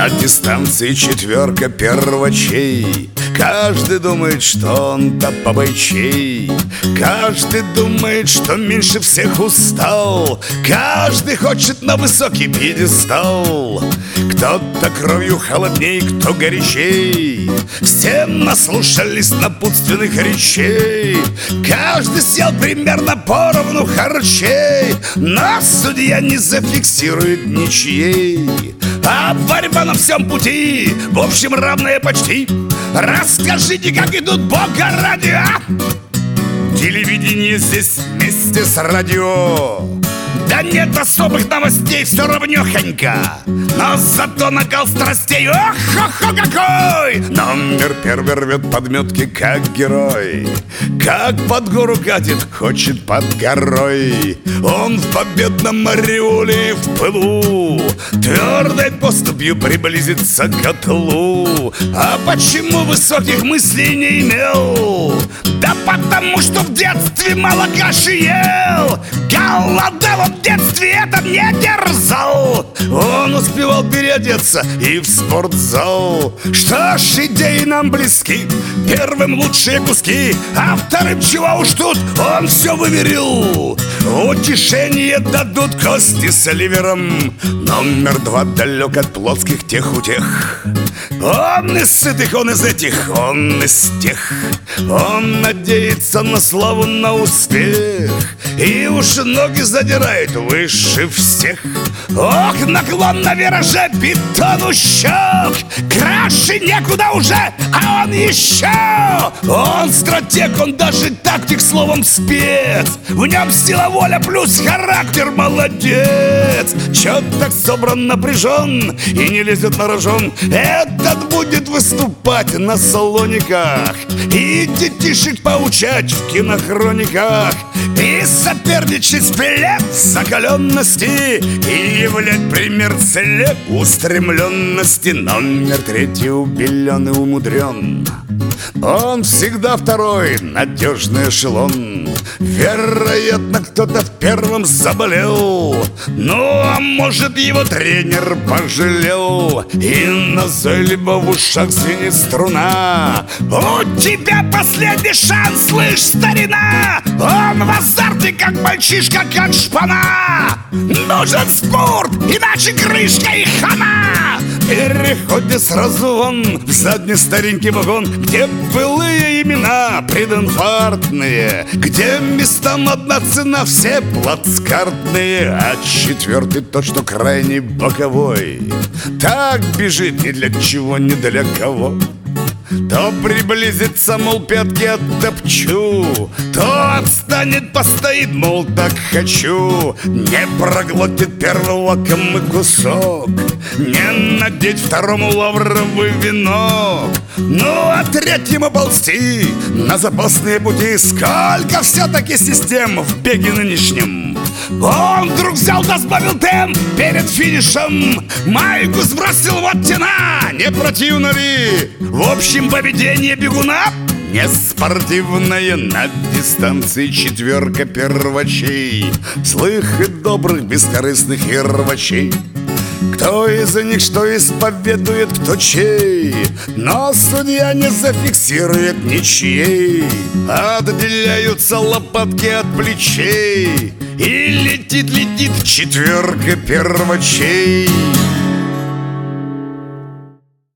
На дистанции четверка первачей. Каждый думает, что он топобойчей. Каждый думает, что меньше всех устал. Каждый хочет на высокий пьедестал. Кто-то кровью холодней, кто горячей. Все наслушались напутственных речей. Каждый съел примерно поровну харчей. Но судья не зафиксирует ничьей. А борьба на всем пути, в общем, равная почти. Расскажите, как идут бога ради, а? Телевидение здесь вместе с радио. Да нет особых новостей, все равнёхонько. Но зато накал страстей, ох-хо-хо какой! Номер первый рвет подметки, как герой. Как под гору катит, хочет под горой. Он в победном ореоле в пылу твердой поступью приблизится к котлу. А почему высоких мыслей не имел? Да потому что в детстве мало каши ел. Голодал он в детстве, это не дерзал. Он успевал переодеться и в спортзал. Что ж, идеи нам близки. Первым лучшие куски, а вторым чего уж тут, он все выверил. Утешение дадут кости с ливером. Номер два далек от плотских тех-утех. Он из сытых, он из этих, он из тех. Он надеется на славу, на успех. И уж ноги задирает выше всех. Ох, наклон на вираже, бетону щек. Краше некуда уже, а он еще. Он стратег, он даже тактик, словом спец. В нем сила воля плюс характер, молодец. Чё так собран, напряжен и не лезет на рожон? Этот будет выступать на салониках и детишек поучать в кинохрониках. И соперничать в плед закаленности и являть пример целеустремленности. Номер третий убелен и умудрен. Он всегда второй, надежный эшелон. Вероятно, кто-то в первом заболел. Ну, а может, его тренер пожалел. И назойливо в ушах звенит струна. У тебя последний шанс, слышь, старина. Он в азарте, как мальчишка, как шпана. Нужен спорт, иначе крышка и хана. Переходит сразу он в задний старенький вагон, где былые имена прединфарктные, где местам одна цена, все плацкартные. А четвертый тот, что крайне боковой, так бежит ни для чего, ни для кого. То приблизится, мол, пятки оттопчу, то отстанет, постоит, мол, так хочу. Не проглотит первого кому кусок, не надеть второму лавровый венок. Ну, а третьему ползти на запасные пути. Сколько все-таки систем в беге нынешнем. Он вдруг взял да сбавил темп перед финишем. Майку сбросил, вот тена, не противно ли? В общем, поведение бегуна не спортивное. На дистанции четверка первачей. Злых и добрых, бескорыстных и рвачей. Кто из них что исповедует, кто чей. Но судья не зафиксирует ничьей. Отделяются лопатки от плечей. И летит четверка первачей.